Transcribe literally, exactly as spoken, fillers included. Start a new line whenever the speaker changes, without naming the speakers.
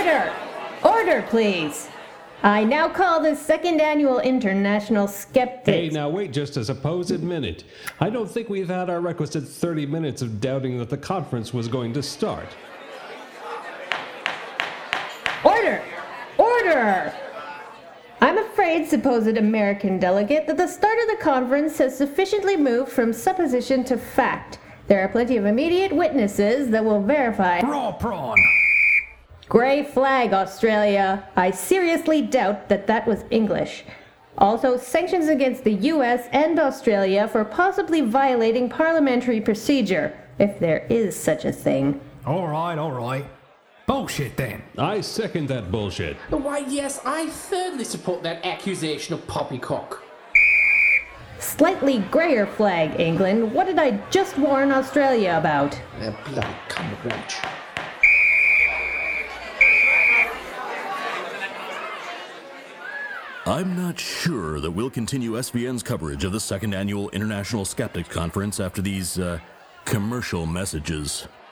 Order! Order, please! I now call the second annual International Skeptics...
Hey, now wait just a supposed minute. I don't think we've had our requisite thirty minutes of doubting that the conference was going to start.
Order! Order! I'm afraid, supposed American delegate, that the start of the conference has sufficiently moved from supposition to fact. There are plenty of immediate witnesses that will verify...
Raw prawn!
Grey flag, Australia. I seriously doubt that that was English. Also, sanctions against the U S and Australia for possibly violating parliamentary procedure, if there is such a thing.
All right, all right. Bullshit, then.
I second that bullshit.
Why, yes, I thirdly support that accusation of poppycock.
Slightly greyer flag, England. What did I just warn Australia about?
A bloody cummerbridge.
I'm not sure that we'll continue S V N's coverage of the second annual International Skeptics Conference after these, uh, commercial messages.